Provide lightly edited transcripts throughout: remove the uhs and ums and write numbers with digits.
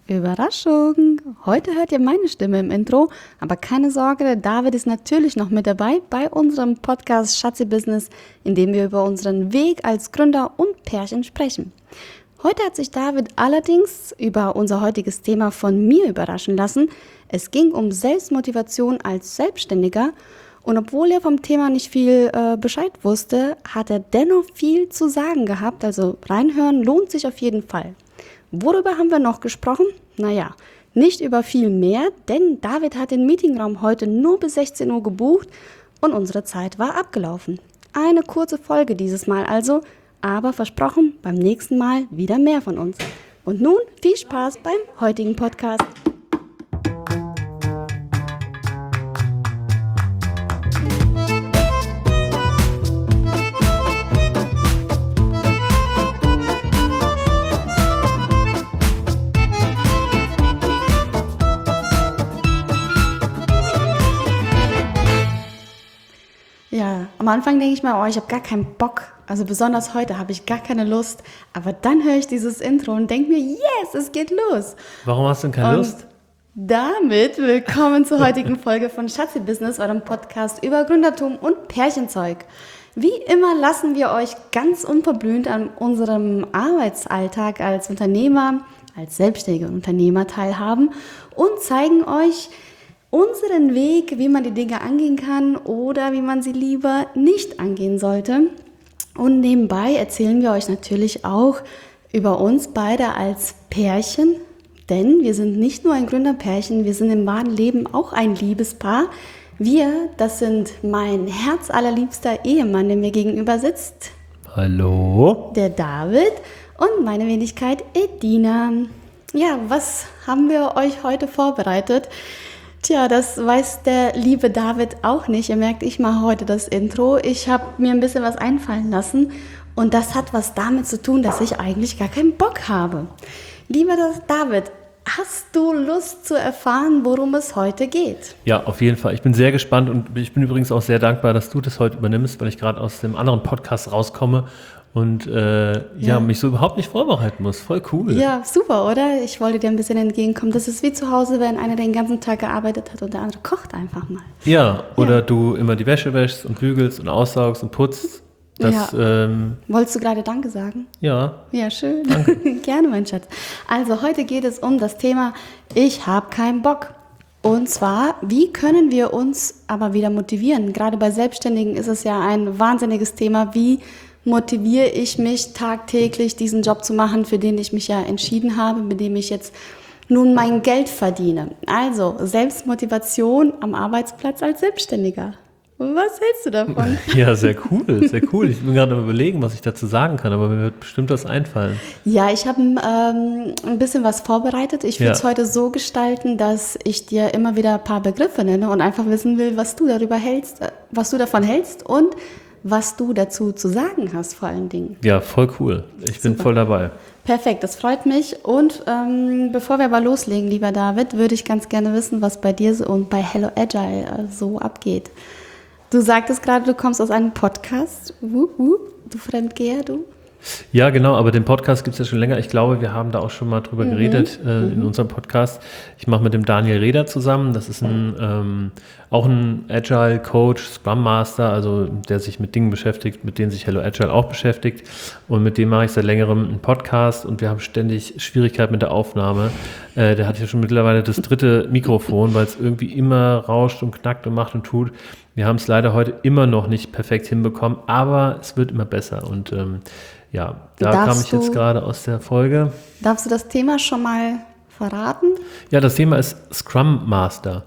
Überraschung! Heute hört ihr meine Stimme im Intro, aber keine Sorge, der David ist natürlich noch mit dabei bei unserem Podcast Schatzi Business, in dem wir über unseren Weg als Gründer und Pärchen sprechen. Heute hat sich David allerdings über unser heutiges Thema von mir überraschen lassen. Es ging um Selbstmotivation als Selbstständiger und obwohl er vom Thema nicht viel Bescheid wusste, hat er dennoch viel zu sagen gehabt, also reinhören lohnt sich auf jeden Fall. Worüber haben wir noch gesprochen? Naja, nicht über viel mehr, denn David hat den Meetingraum heute nur bis 16 Uhr gebucht und unsere Zeit war abgelaufen. Eine kurze Folge dieses Mal also, aber versprochen, beim nächsten Mal wieder mehr von uns. Und nun viel Spaß beim heutigen Podcast. Ja, am Anfang denke ich mir, ich habe gar keinen Bock. Also besonders heute habe ich gar keine Lust. Aber dann höre ich dieses Intro und denke mir, yes, es geht los. Warum hast du denn keine Lust? Damit willkommen zur heutigen Folge von Schatzi Business, eurem Podcast über Gründertum und Pärchenzeug. Wie immer lassen wir euch ganz unverblümt an unserem Arbeitsalltag als Unternehmer, als selbstständiger Unternehmer teilhaben und zeigen euch unseren Weg, wie man die Dinge angehen kann oder wie man sie lieber nicht angehen sollte. Und nebenbei erzählen wir euch natürlich auch über uns beide als Pärchen, denn wir sind nicht nur ein Gründerpärchen, wir sind im wahren Leben auch ein Liebespaar. Wir, das sind mein herzallerliebster Ehemann, der mir gegenüber sitzt. Hallo. Der David und meine Wenigkeit Edina. Ja, was haben wir euch heute vorbereitet? Tja, das weiß der liebe David auch nicht. Ihr merkt, ich mache heute das Intro. Ich habe mir ein bisschen was einfallen lassen und das hat was damit zu tun, dass ich eigentlich gar keinen Bock habe. Lieber David, hast du Lust zu erfahren, worum es heute geht? Ja, auf jeden Fall. Ich bin sehr gespannt und ich bin übrigens auch sehr dankbar, dass du das heute übernimmst, weil ich gerade aus dem anderen Podcast rauskomme und mich so überhaupt nicht vorbereiten muss. Voll cool. Ja, super, oder? Ich wollte dir ein bisschen entgegenkommen. Das ist wie zu Hause, wenn einer den ganzen Tag gearbeitet hat und der andere kocht einfach mal. Ja, oder du immer die Wäsche wäschst und bügelst und aussaugst und putzt. Das, Wolltest du gerade Danke sagen? Ja. Ja, schön. Danke. Gerne, mein Schatz. Also heute geht es um das Thema Ich habe keinen Bock. Und zwar, wie können wir uns aber wieder motivieren? Gerade bei Selbstständigen ist es ja ein wahnsinniges Thema. Wie motiviere ich mich tagtäglich, diesen Job zu machen, für den ich mich ja entschieden habe, mit dem ich jetzt nun mein Geld verdiene? Also Selbstmotivation am Arbeitsplatz als Selbstständiger. Was hältst du davon? Ja, sehr cool, sehr cool. Ich bin gerade am Überlegen, was ich dazu sagen kann, aber mir wird bestimmt was einfallen. Ja, ich habe ein bisschen was vorbereitet. Ich würde es heute so gestalten, dass ich dir immer wieder ein paar Begriffe nenne und einfach wissen will, was du darüber hältst, was du davon hältst und was du dazu zu sagen hast vor allen Dingen. Ja, voll cool. Ich bin voll dabei. Perfekt, das freut mich. Und bevor wir aber loslegen, lieber David, würde ich ganz gerne wissen, was bei dir und bei Hello Agile so abgeht. Du sagtest gerade, du kommst aus einem Podcast. Du Fremdgeher, du. Ja, genau, aber den Podcast gibt es ja schon länger. Ich glaube, wir haben da auch schon mal drüber geredet in unserem Podcast. Ich mache mit dem Daniel Reder zusammen. Das ist auch ein Agile Coach, Scrum Master, also der sich mit Dingen beschäftigt, mit denen sich Hello Agile auch beschäftigt. Und mit dem mache ich seit längerem einen Podcast und wir haben ständig Schwierigkeiten mit der Aufnahme. Der hat ja schon mittlerweile das 3. Mikrofon, weil es irgendwie immer rauscht und knackt und macht und tut. Wir haben es leider heute immer noch nicht perfekt hinbekommen, aber es wird immer besser und kam ich jetzt gerade aus der Folge. Darfst du das Thema schon mal verraten? Ja, das Thema ist Scrum Master.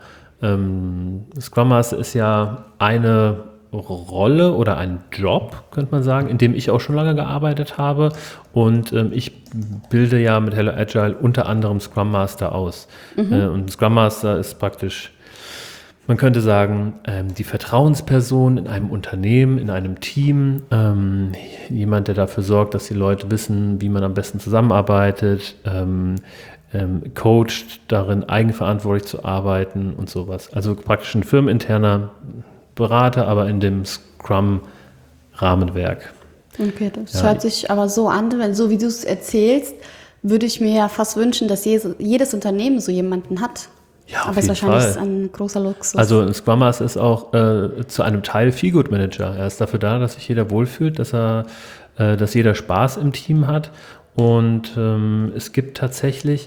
Scrum Master ist ja eine Rolle oder ein Job, könnte man sagen, in dem ich auch schon lange gearbeitet habe und ich bilde ja mit Hello Agile unter anderem Scrum Master aus. Und Scrum Master ist praktisch, man könnte sagen, die Vertrauensperson in einem Unternehmen, in einem Team, jemand, der dafür sorgt, dass die Leute wissen, wie man am besten zusammenarbeitet, coacht darin, eigenverantwortlich zu arbeiten und sowas. Also praktisch ein firmeninterner Berater, aber in dem Scrum-Rahmenwerk. Okay, das hört sich aber so an, wenn so wie du es erzählst, würde ich mir ja fast wünschen, dass jedes Unternehmen so jemanden hat. Ja, auf aber es ist jeden wahrscheinlich Fall. ein großer Luxus. Also ein Scrum Master ist auch zu einem Teil Feelgood Manager. Er ist dafür da, dass sich jeder wohlfühlt, dass jeder Spaß im Team hat. Und es gibt tatsächlich,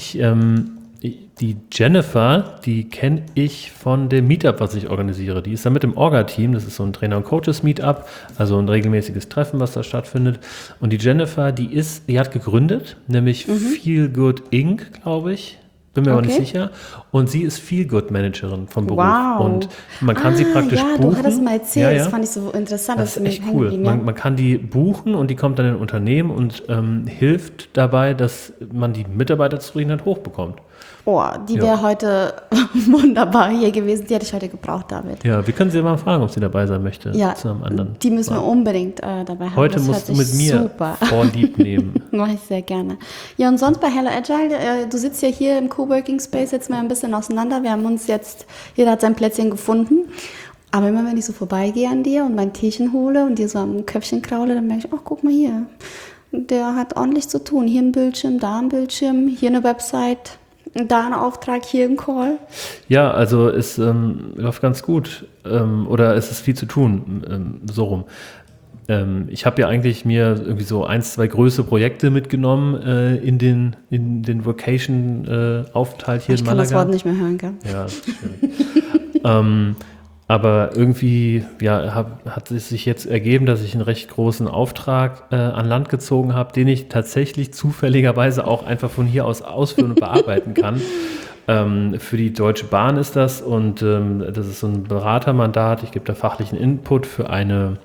die Jennifer, die kenne ich von dem Meetup, was ich organisiere. Die ist da mit im Orga-Team. Das ist so ein Trainer- und Coaches-Meetup, also ein regelmäßiges Treffen, was da stattfindet. Und die Jennifer, die hat gegründet, nämlich Feelgood Inc., glaube ich. Bin mir aber nicht sicher. Und sie ist Feelgood-Managerin vom Beruf. Wow. Und man kann sie praktisch buchen. Ja, du hattest mal erzählt, Ja, ja. das fand ich so interessant. Das ist mir echt hängen cool. geblieben, ja. Man kann die buchen und die kommt dann in ein Unternehmen und hilft dabei, dass man die Mitarbeiterzufriedenheit hochbekommt. Oh, die wäre heute wunderbar hier gewesen. Die hätte ich heute gebraucht, David. Ja, wir können sie mal fragen, ob sie dabei sein möchte. Ja, zu einem anderen. die müssen wir unbedingt dabei haben. Heute Das musst du hört mit sich mir super. Vorlieb nehmen. Mache ich sehr gerne. Ja, und sonst bei Hello Agile, du sitzt ja hier im Coworking Space jetzt mal ein bisschen auseinander. Wir haben uns jetzt, jeder hat sein Plätzchen gefunden. Aber immer wenn ich so vorbeigehe an dir und mein Teechen hole und dir so am Köpfchen kraule, dann merke ich, ach, guck mal hier. Der hat ordentlich zu tun. Hier ein Bildschirm, da ein Bildschirm, hier eine Website, da ein Auftrag, hier ein Call. Ja, also es läuft ganz gut. Oder es ist viel zu tun, so rum. Ich habe ja eigentlich mir irgendwie so 1, 2 größere Projekte mitgenommen in den Vacation-Aufenthalt hier in Malaga. Ich kann das Wort nicht mehr hören, gell? Ja, das ist schön. Aber irgendwie hat es sich jetzt ergeben, dass ich einen recht großen Auftrag an Land gezogen habe, den ich tatsächlich zufälligerweise auch einfach von hier aus ausführen und bearbeiten kann. Für die Deutsche Bahn ist das und das ist so ein Beratermandat. Ich gebe da fachlichen Input für eine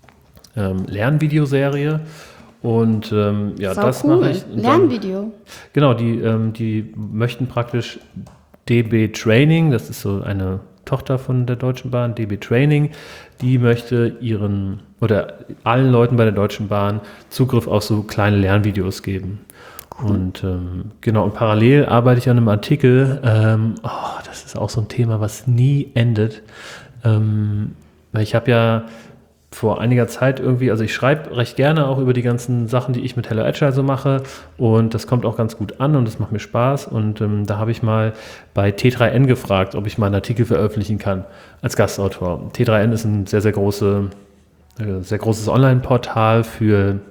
Lernvideoserie. Und das cool. mache ich. Lernvideo. Genau, die möchten praktisch DB Training, das ist so eine Tochter von der Deutschen Bahn, DB Training, die möchte allen Leuten bei der Deutschen Bahn Zugriff auf so kleine Lernvideos geben. Cool. Und und parallel arbeite ich an einem Artikel, das ist auch so ein Thema, was nie endet, weil ich habe ja vor einiger Zeit irgendwie, also ich schreibe recht gerne auch über die ganzen Sachen, die ich mit Hello Agile so mache und das kommt auch ganz gut an und das macht mir Spaß und da habe ich mal bei T3N gefragt, ob ich mal einen Artikel veröffentlichen kann als Gastautor. T3N ist ein sehr, sehr großes Online-Portal für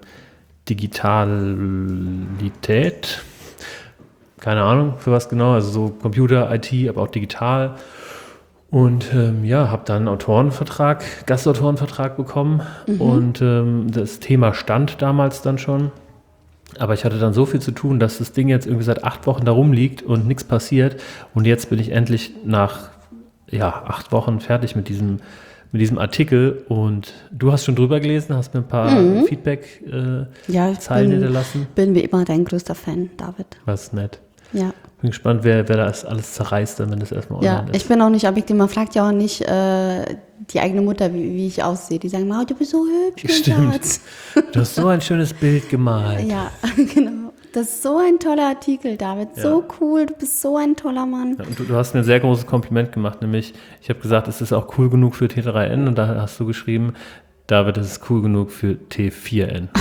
Digitalität. Keine Ahnung, für was genau, also so Computer, IT, aber auch digital. Und habe dann einen Gastautorenvertrag bekommen und das Thema stand damals dann schon. Aber ich hatte dann so viel zu tun, dass das Ding jetzt irgendwie seit 8 Wochen da rumliegt und nichts passiert. Und jetzt bin ich endlich nach 8 Wochen fertig mit diesem Artikel. Und du hast schon drüber gelesen, hast mir ein paar Feedback-Zeilen hinterlassen. Bin wie immer dein größter Fan, David. Was nett. Ja. Bin gespannt, wer das alles zerreißt, dann, wenn das erstmal online ist. Ja, ich bin auch nicht objektiv. Man fragt ja auch nicht die eigene Mutter, wie ich aussehe. Die sagen, Mama, du bist so hübsch. Stimmt. Du hast so ein schönes Bild gemalt. Ja, genau. Das ist so ein toller Artikel, David. Ja. So cool, du bist so ein toller Mann. Ja, und du hast mir ein sehr großes Kompliment gemacht, nämlich, ich habe gesagt, es ist auch cool genug für T3N und da hast du geschrieben, David, es ist cool genug für T4N.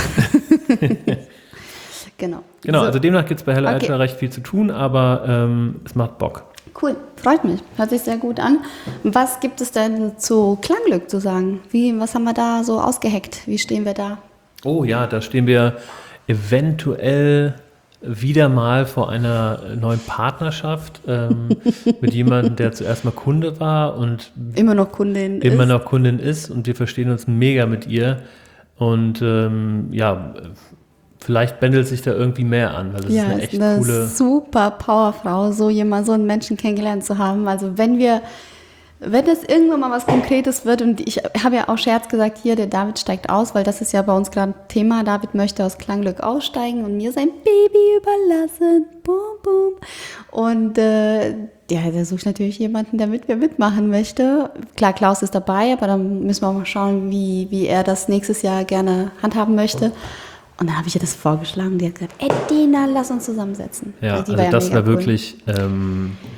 Genau, also demnach gibt es bei Hello Agile recht viel zu tun, aber es macht Bock. Cool, freut mich, hört sich sehr gut an. Was gibt es denn zu Klanglück zu sagen? Was haben wir da so ausgeheckt? Wie stehen wir da? Oh ja, da stehen wir eventuell wieder mal vor einer neuen Partnerschaft mit jemandem, der zuerst mal Kunde war und immer noch Kundin ist und wir verstehen uns mega mit ihr und vielleicht bändelt sich da irgendwie mehr an, weil das ist eine echt coole... super Powerfrau, so einen Menschen kennengelernt zu haben. Also wenn das irgendwann mal was Konkretes wird, und ich habe ja auch Scherz gesagt, hier, der David steigt aus, weil das ist ja bei uns gerade Thema, David möchte aus Klanglück aussteigen und mir sein Baby überlassen. Boom, boom. Und der sucht natürlich jemanden, der mit mir mitmachen möchte. Klar, Klaus ist dabei, aber dann müssen wir auch mal schauen, wie er das nächstes Jahr gerne handhaben möchte. Und dann habe ich ihr das vorgeschlagen. Die hat gesagt, Dina, lass uns zusammensetzen. Ja, also das war wirklich...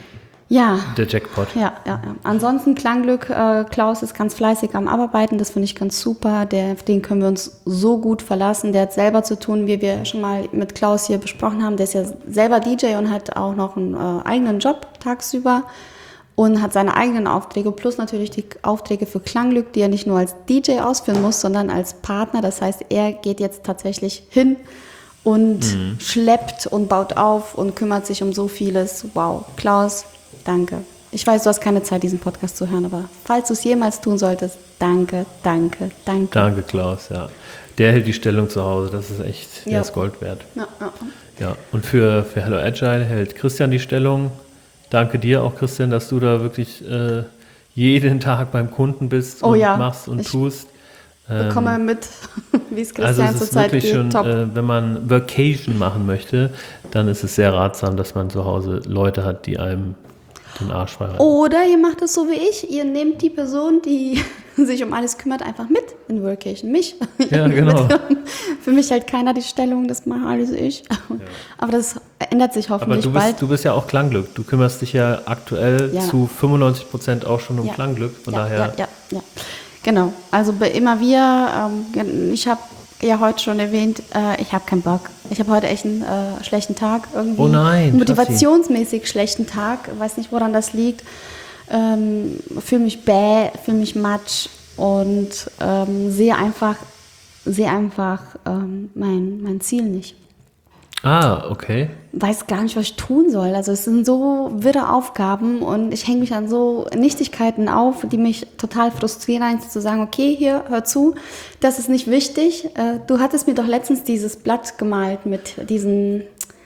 der Jackpot. Ja. Ansonsten Klangglück, Klaus ist ganz fleißig am Arbeiten, das finde ich ganz super. Den können wir uns so gut verlassen. Der hat selber zu tun, wie wir schon mal mit Klaus hier besprochen haben. Der ist ja selber DJ und hat auch noch einen eigenen Job tagsüber und hat seine eigenen Aufträge plus natürlich die Aufträge für Klangglück, die er nicht nur als DJ ausführen muss, sondern als Partner. Das heißt, er geht jetzt tatsächlich hin und schleppt und baut auf und kümmert sich um so vieles. Wow, Klaus, danke. Ich weiß, du hast keine Zeit, diesen Podcast zu hören, aber falls du es jemals tun solltest, danke. Danke, Klaus, ja. Der hält die Stellung zu Hause, das ist echt, der ist Gold wert. Ja. Und für Hello Agile hält Christian die Stellung. Danke dir auch, Christian, dass du da wirklich jeden Tag beim Kunden bist und machst und tust. Bekomme mit, wie es Christian also zurzeit geht. Schon, wenn man Vacation machen möchte, dann ist es sehr ratsam, dass man zu Hause Leute hat, die einem den Arsch frei halten. Oder ihr macht es so wie ich, ihr nehmt die Person, die sich um alles kümmert, einfach mit in Vacation. Mich. Ja, genau. Für mich hält keiner die Stellung, das mache alles ich. Aber das ändert sich hoffentlich bald. Du bist ja auch Klangglück. Du kümmerst dich ja aktuell zu 95% auch schon um Klangglück. Von daher. Ja. Genau, also immer wieder, ich habe ja heute schon erwähnt, ich habe keinen Bock. Ich habe heute echt einen schlechten Tag. Irgendwie oh nein. Motivationsmäßig schlechten Tag. Weiß nicht, woran das liegt. Fühle mich fühle mich matsch und sehe einfach mein Ziel nicht. Ah, okay. Weiß gar nicht, was ich tun soll. Also es sind so wirre Aufgaben und ich hänge mich an so Nichtigkeiten auf, die mich total frustrieren, eigentlich zu sagen, okay, hier, hör zu, das ist nicht wichtig. Du hattest mir doch letztens dieses Blatt gemalt mit diesen...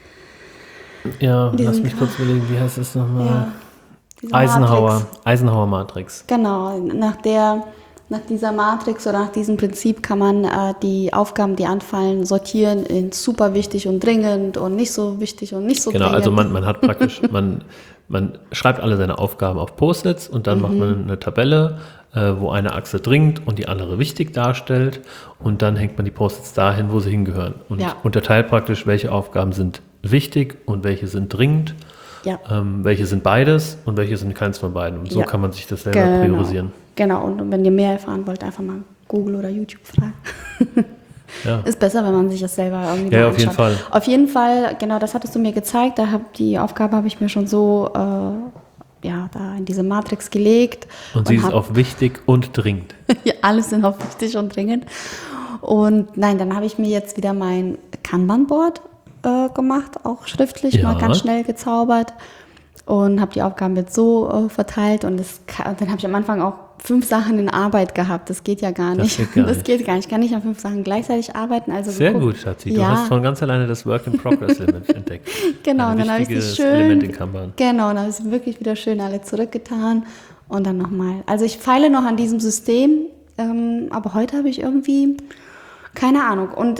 Ja, lass mich kurz überlegen, wie heißt das nochmal? Ja, Eisenhower Matrix. Genau, nach dieser Matrix oder nach diesem Prinzip kann man die Aufgaben, die anfallen, sortieren in super wichtig und dringend und nicht so wichtig und nicht so dringend. Genau, also man hat praktisch, man schreibt alle seine Aufgaben auf Post-its und dann macht man eine Tabelle, wo eine Achse dringend und die andere wichtig darstellt und dann hängt man die Post-its dahin, wo sie hingehören und unterteilt praktisch, welche Aufgaben sind wichtig und welche sind dringend. Ja. Welche sind beides und welche sind keins von beiden. Und so kann man sich das selber priorisieren. Genau, und wenn ihr mehr erfahren wollt, einfach mal Google oder YouTube fragen. Ja. Ist besser, wenn man sich das selber irgendwie mal anschaut. Auf jeden Fall. Auf jeden Fall, genau, das hattest du mir gezeigt. Die Aufgabe habe ich mir schon so da in diese Matrix gelegt. Und sie ist auf wichtig und dringend. Ja, alles sind auf wichtig und dringend. Und nein, dann habe ich mir jetzt wieder mein Kanban-Board gemacht, auch schriftlich, mal ganz schnell gezaubert und habe die Aufgaben jetzt so verteilt und dann habe ich am Anfang auch 5 Sachen in Arbeit gehabt. Das geht ja gar nicht. Das geht gar nicht. Ich kann nicht an 5 Sachen gleichzeitig arbeiten. Also sehr gut, Schatzi. Du hast von ganz alleine das Work-in-Progress-Limit entdeckt. Genau, und dann habe ich es schön. Element in Kanban. Genau, dann habe ich es wirklich wieder schön alle zurückgetan und dann nochmal. Also ich feile noch an diesem System, aber heute habe ich irgendwie keine Ahnung. Und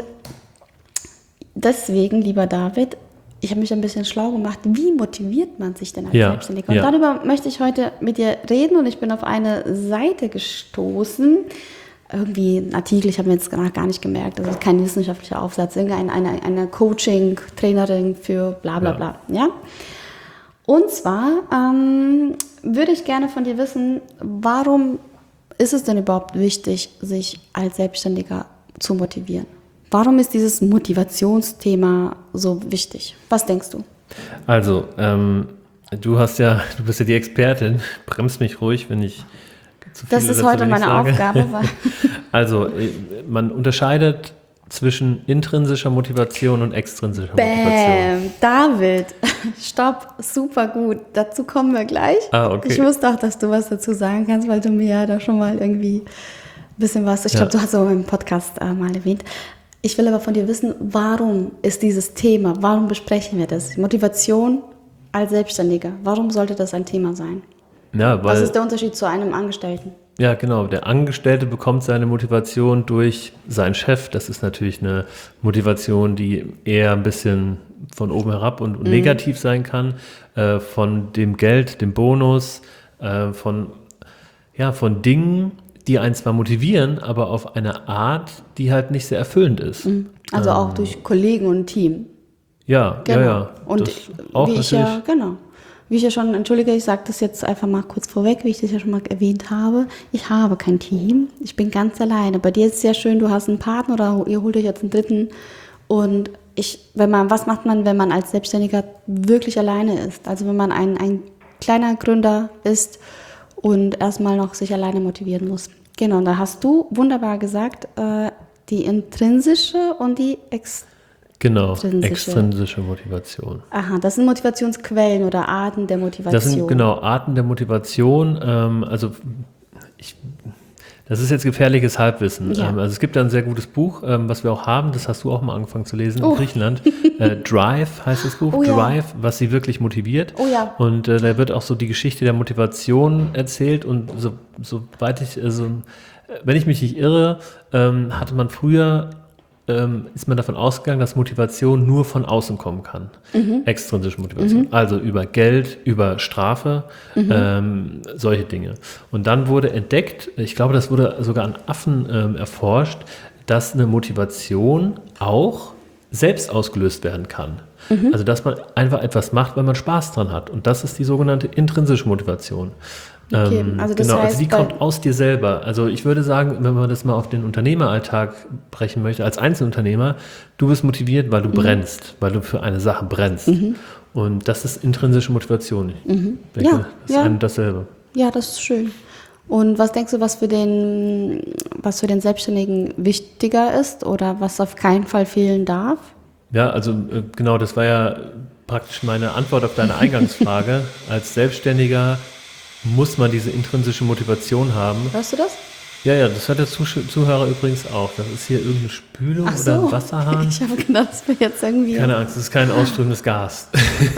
deswegen, lieber David, ich habe mich ein bisschen schlau gemacht, wie motiviert man sich denn als Selbstständiger? Und darüber möchte ich heute mit dir reden und ich bin auf eine Seite gestoßen, irgendwie ein Artikel, ich habe mir jetzt gar nicht gemerkt, das ist kein wissenschaftlicher Aufsatz, eine Coaching-Trainerin für bla bla bla. Ja? Und zwar würde ich gerne von dir wissen, warum ist es denn überhaupt wichtig, sich als Selbstständiger zu motivieren? Warum ist dieses Motivationsthema so wichtig? Was denkst du? Also, du bist ja die Expertin. Bremst mich ruhig, wenn ich zu viel Das ist heute meine Aufgabe. Also, man unterscheidet zwischen intrinsischer Motivation und extrinsischer Motivation. David, stopp, super gut. Dazu kommen wir gleich. Okay. Ich wusste auch, dass du was dazu sagen kannst, weil du mir ja da schon mal irgendwie ein bisschen was, ich glaube, du hast es auch im Podcast mal erwähnt. Ich will aber von dir wissen, warum ist dieses Thema, warum besprechen wir das? Motivation als Selbstständiger, warum sollte das ein Thema sein? Ja, was ist der Unterschied zu einem Angestellten? Ja, genau. Der Angestellte bekommt seine Motivation durch seinen Chef. Das ist natürlich eine Motivation, die eher ein bisschen von oben herab und negativ sein kann. Von dem Geld, dem Bonus, von Dingen, die einen zwar motivieren, aber auf eine Art, die halt nicht sehr erfüllend ist. Also auch durch Kollegen und Team. Ja, genau. ja. Und das auch wie ich natürlich. genau. wie ich ja schon, entschuldige, ich sage das jetzt einfach mal kurz vorweg, wie ich das ja schon mal erwähnt habe, ich habe kein Team, ich bin ganz alleine. Bei dir ist es sehr schön, du hast einen Partner oder ihr holt euch jetzt einen dritten. Und was macht man, wenn man als Selbstständiger wirklich alleine ist? Also wenn man ein kleiner Gründer ist und erstmal noch sich alleine motivieren muss. Genau, da hast du wunderbar gesagt, die intrinsische und die extrinsische Motivation. Aha, das sind Motivationsquellen oder Arten der Motivation. Das sind Arten der Motivation. Das ist jetzt gefährliches Halbwissen. Ja. Also es gibt da ein sehr gutes Buch, was wir auch haben, das hast du auch mal angefangen zu lesen in Griechenland. Drive heißt das Buch, Drive, was sie wirklich motiviert. Oh ja. Und da wird auch so die Geschichte der Motivation erzählt und wenn ich mich nicht irre, hatte man früher ist man davon ausgegangen, dass Motivation nur von außen kommen kann. Extrinsische Motivation. Also über Geld, über Strafe, solche Dinge. Und dann wurde entdeckt, ich glaube, das wurde sogar an Affen erforscht, dass eine Motivation auch selbst ausgelöst werden kann. Also dass man einfach etwas macht, weil man Spaß dran hat. Und das ist die sogenannte intrinsische Motivation. Okay, also das heißt, also die kommt aus dir selber. Also ich würde sagen, wenn man das mal auf den Unternehmeralltag brechen möchte, als Einzelunternehmer, du bist motiviert, weil du brennst, weil du für eine Sache brennst. Und das ist intrinsische Motivation. Ich denke, das ist ein und dasselbe. Ja, das ist schön. Und was denkst du, was für den Selbstständigen wichtiger ist oder was auf keinen Fall fehlen darf? Ja, also genau, das war ja praktisch meine Antwort auf deine Eingangsfrage. Als Selbstständiger muss man diese intrinsische Motivation haben. Hörst du das? Ja, das hat der Zuhörer übrigens auch. Das ist hier irgendeine Spülung oder ein Wasserhahn. Ich habe gedacht, das wäre jetzt irgendwie... Keine Angst, das ist kein ausströmendes Gas.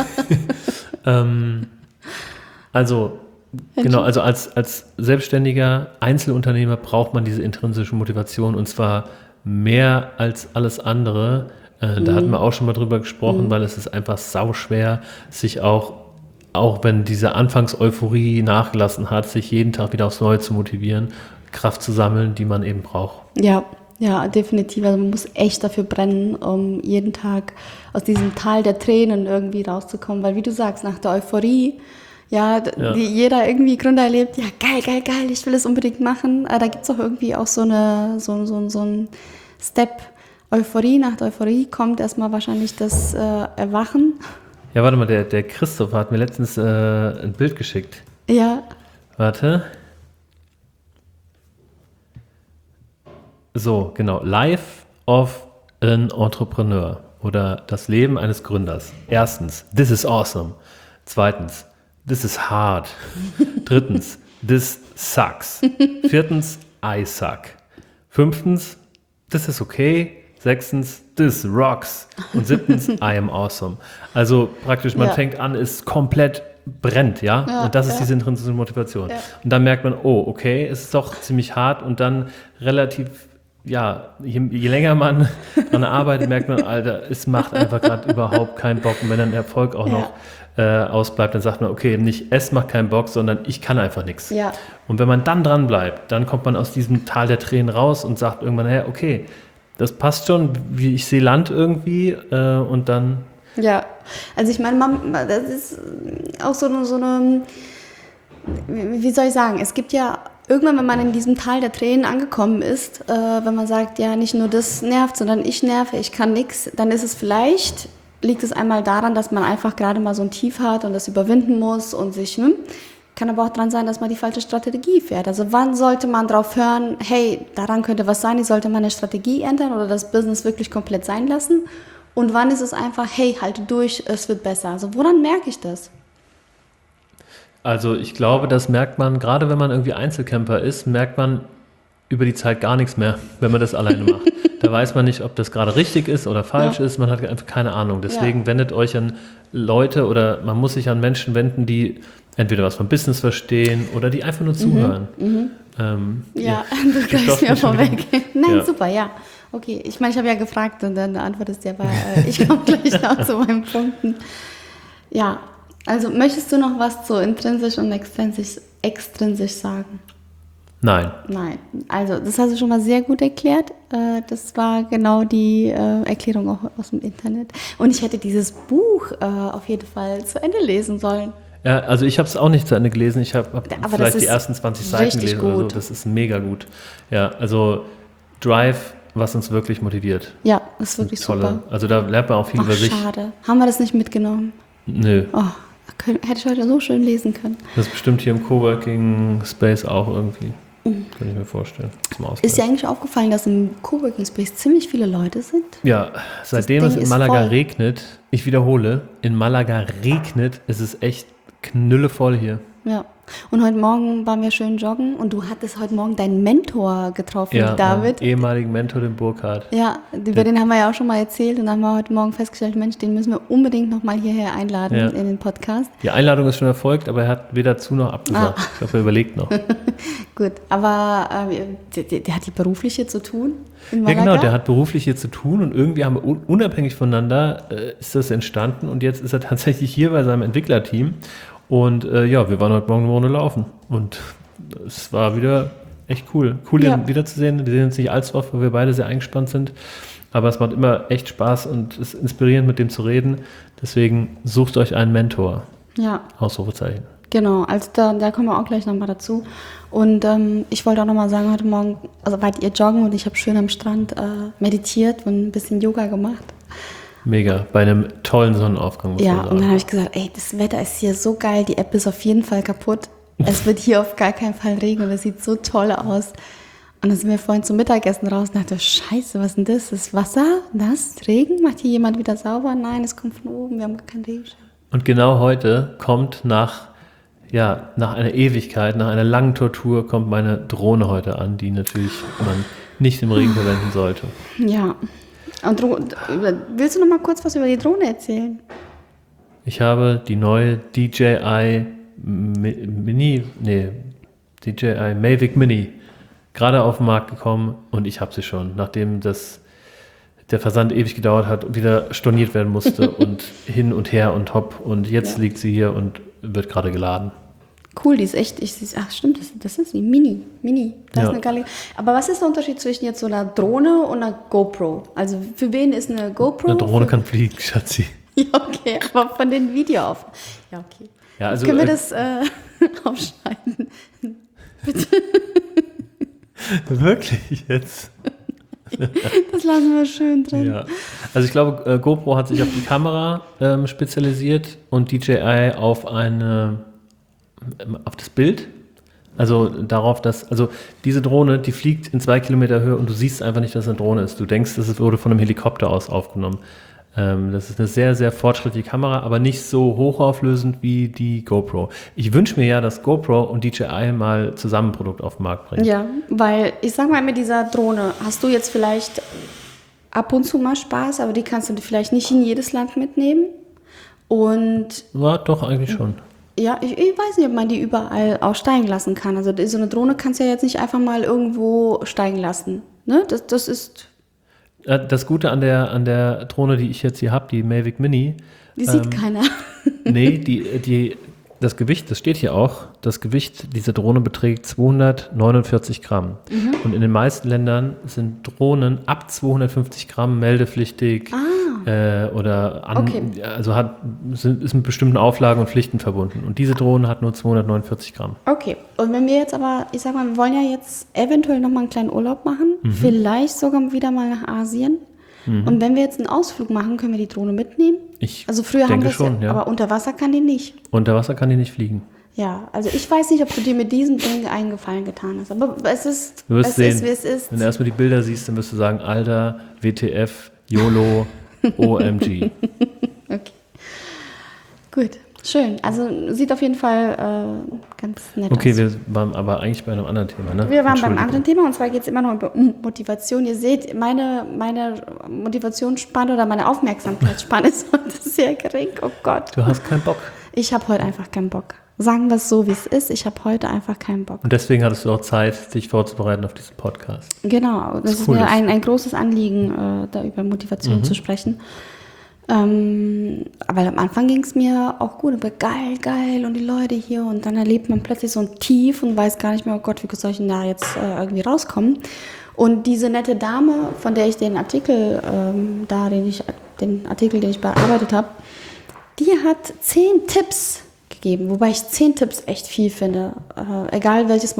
Also als selbstständiger Einzelunternehmer braucht man diese intrinsische Motivation und zwar mehr als alles andere. Da hatten wir auch schon mal drüber gesprochen, weil es ist einfach sauschwer, sich auch wenn diese Anfangseuphorie nachgelassen hat, sich jeden Tag wieder aufs Neue zu motivieren, Kraft zu sammeln, die man eben braucht. Ja, definitiv. Also man muss echt dafür brennen, um jeden Tag aus diesem Tal der Tränen irgendwie rauszukommen. Weil wie du sagst, nach der Euphorie, die jeder irgendwie Gründer erlebt, ja geil, ich will es unbedingt machen. Da gibt es auch irgendwie auch so ein Step. Euphorie, nach der Euphorie kommt erstmal wahrscheinlich das Erwachen. Ja, warte mal, der Christoph hat mir letztens ein Bild geschickt. Ja. Warte. So, genau. Life of an Entrepreneur oder das Leben eines Gründers. Erstens, this is awesome. Zweitens, this is hard. Drittens, this sucks. Viertens, I suck. Fünftens, this is okay. Sechstens, this rocks. Und siebtens, I am awesome. Also praktisch, man fängt an, es komplett brennt, ja? Und das ist diese intrinsische Motivation. Ja. Und dann merkt man, oh, okay, es ist doch ziemlich hart und dann relativ, je länger man dran arbeitet, merkt man, Alter, es macht einfach gerade überhaupt keinen Bock. Und wenn dann der Erfolg auch noch ausbleibt, dann sagt man, okay, nicht es macht keinen Bock, sondern ich kann einfach nichts. Ja. Und wenn man dann dran bleibt, dann kommt man aus diesem Tal der Tränen raus und sagt irgendwann, okay, das passt schon, wie ich sehe Land irgendwie und dann... Ja, also ich meine, das ist auch so eine, wie soll ich sagen, es gibt ja irgendwann, wenn man in diesem Tal der Tränen angekommen ist, wenn man sagt, ja, nicht nur das nervt, sondern ich nerve, ich kann nichts, dann ist es vielleicht, liegt es einmal daran, dass man einfach gerade mal so ein Tief hat und das überwinden muss und sich... Kann aber auch dran sein, dass man die falsche Strategie fährt. Also wann sollte man drauf hören, hey, daran könnte was sein, ich sollte meine Strategie ändern oder das Business wirklich komplett sein lassen? Und wann ist es einfach, hey, halte durch, es wird besser. Also woran merke ich das? Also ich glaube, das merkt man, gerade wenn man irgendwie Einzelcamper ist, merkt man über die Zeit gar nichts mehr, wenn man das alleine macht. Da weiß man nicht, ob das gerade richtig ist oder falsch ist, man hat einfach keine Ahnung. Deswegen wendet euch an Leute oder man muss sich an Menschen wenden, die entweder was vom Business verstehen oder die einfach nur zuhören. Du greifst mir vorweg. Nein, super, ja. Okay, ich meine, ich habe ja gefragt und dann antwortest du ja, ich komme gleich noch zu meinen Punkten. Ja, also möchtest du noch was zu intrinsisch und extrinsisch sagen? Nein. Also das hast du schon mal sehr gut erklärt. Das war genau die Erklärung auch aus dem Internet. Und ich hätte dieses Buch auf jeden Fall zu Ende lesen sollen. Ja, also ich habe es auch nicht zu Ende gelesen. Ich habe vielleicht die ist ersten 20 Seiten gelesen oder so. Das ist mega gut. Ja, also Drive, was uns wirklich motiviert. Ja, das ist wirklich Tolle. super. Also da lernt man auch viel über sich. Schade. Haben wir das nicht mitgenommen? Nö. Oh, hätte ich heute so schön lesen können. Das ist bestimmt hier im Coworking Space auch irgendwie. Kann ich mir vorstellen. Ist dir eigentlich aufgefallen, dass im Coworking Space ziemlich viele Leute sind? Ja, seitdem es in Malaga regnet, ich wiederhole, in Malaga regnet, ist es echt knüllevoll hier. Ja. Und heute Morgen waren wir schön joggen und du hattest heute Morgen deinen Mentor getroffen, David. Ehemaligen Mentor, den Burkhard. Ja, über den haben wir ja auch schon mal erzählt und dann haben wir heute Morgen festgestellt, Mensch, den müssen wir unbedingt nochmal hierher einladen in den Podcast. Die Einladung ist schon erfolgt, aber er hat weder zu noch abgesagt. Ich glaube, er überlegt noch. Gut, aber der hat die berufliche zu tun in Malaga? Ja genau, der hat beruflich hier zu tun und irgendwie haben wir unabhängig voneinander ist das entstanden und jetzt ist er tatsächlich hier bei seinem Entwicklerteam. Und wir waren heute Morgen eine Runde laufen und es war wieder echt cool. Cool, ihn wiederzusehen. Wir sehen uns nicht allzu oft, weil wir beide sehr eingespannt sind. Aber es macht immer echt Spaß und es ist inspirierend, mit dem zu reden. Deswegen sucht euch einen Mentor. Ja. Ausrufezeichen. Genau, also da kommen wir auch gleich nochmal dazu. Und ich wollte auch nochmal sagen, heute Morgen, also wart ihr joggen und ich habe schön am Strand meditiert und ein bisschen Yoga gemacht. Mega, bei einem tollen Sonnenaufgang. Muss man sagen. Und dann habe ich gesagt, das Wetter ist hier so geil, die App ist auf jeden Fall kaputt. Es wird hier auf gar keinen Fall regnen, das sieht so toll aus. Und dann sind wir vorhin zum Mittagessen raus und dachte, scheiße, was ist denn das? Das Wasser? Das? Regen? Macht hier jemand wieder sauber? Nein, es kommt von oben, wir haben gar keinen Regenschirm. Und genau heute kommt nach einer Ewigkeit, nach einer langen Tortur, kommt meine Drohne heute an, die natürlich man nicht im Regen verwenden sollte. Ja. Und willst du noch mal kurz was über die Drohne erzählen? Ich habe die neue DJI Mavic Mini gerade auf den Markt gekommen und ich habe sie schon, nachdem der Versand ewig gedauert hat und wieder storniert werden musste und hin und her und hopp und jetzt liegt sie hier und wird gerade geladen. Cool, die ist echt, stimmt, das ist die Mini. Das ist eine geile. Aber was ist der Unterschied zwischen jetzt so einer Drohne und einer GoPro? Also für wen ist eine GoPro? Eine Drohne kann fliegen, Schatzi. Ja, okay, aber von den Videoaufnahmen. Ja, okay. Ja, also, können wir das aufschneiden? Bitte. Wirklich jetzt? Das lassen wir schön drin. Ja. Also ich glaube, GoPro hat sich auf die Kamera spezialisiert und DJI auf das Bild. Also darauf, also diese Drohne, die fliegt in 2 Kilometer Höhe und du siehst einfach nicht, dass es eine Drohne ist. Du denkst, das wurde von einem Helikopter aus aufgenommen. Das ist eine sehr, sehr fortschrittliche Kamera, aber nicht so hochauflösend wie die GoPro. Ich wünsche mir ja, dass GoPro und DJI mal zusammen ein Produkt auf den Markt bringen. Ja, weil ich sag mal, mit dieser Drohne hast du jetzt vielleicht ab und zu mal Spaß, aber die kannst du vielleicht nicht in jedes Land mitnehmen. Und ja, doch, eigentlich schon. Ja, ich weiß nicht, ob man die überall auch steigen lassen kann. Also so eine Drohne kannst du ja jetzt nicht einfach mal irgendwo steigen lassen. Ne? Das ist... Das Gute an der Drohne, die ich jetzt hier habe, die Mavic Mini. Die sieht keiner. Nee, das Gewicht, das steht hier auch, das Gewicht dieser Drohne beträgt 249 Gramm. Mhm. Und in den meisten Ländern sind Drohnen ab 250 Gramm meldepflichtig ist mit bestimmten Auflagen und Pflichten verbunden. Und diese Drohne hat nur 249 Gramm. Okay, und wenn wir jetzt aber, ich sag mal, wir wollen ja jetzt eventuell nochmal einen kleinen Urlaub machen, vielleicht sogar wieder mal nach Asien. Und wenn wir jetzt einen Ausflug machen, können wir die Drohne mitnehmen? Also früher haben wir es schon, ja. Aber unter Wasser kann die nicht. Unter Wasser kann die nicht fliegen. Ja, also ich weiß nicht, ob du dir mit diesem Ding einen Gefallen getan hast, aber es ist, wie es ist. Wenn du erstmal die Bilder siehst, dann wirst du sagen, Alter, WTF, YOLO, OMG. Okay, gut. Schön, also sieht auf jeden Fall ganz nett aus. Okay, wir waren aber eigentlich bei einem anderen Thema, ne? Wir waren beim anderen Thema und zwar geht es immer noch über Motivation. Ihr seht, meine Motivationsspanne oder meine Aufmerksamkeitsspanne ist heute sehr gering. Oh Gott. Du hast keinen Bock. Ich habe heute einfach keinen Bock. Sagen wir es so, wie es ist. Ich habe heute einfach keinen Bock. Und deswegen hattest du auch Zeit, dich vorzubereiten auf diesen Podcast. Genau, das ist mir ein großes Anliegen, da über Motivation zu sprechen. Aber am Anfang ging es mir auch gut, aber geil und die Leute hier und dann erlebt man plötzlich so ein Tief und weiß gar nicht mehr, oh Gott, wie soll ich denn da jetzt irgendwie rauskommen? Und diese nette Dame, von der ich den Artikel, den ich bearbeitet habe, die hat 10 Tipps gegeben, wobei ich 10 Tipps echt viel finde. Egal welches